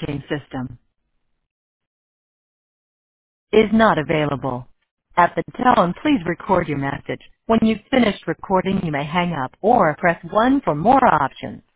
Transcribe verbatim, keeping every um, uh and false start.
messaging system is not available. At the tone, please record your message. When you've finished recording, you may hang up or press one for more options.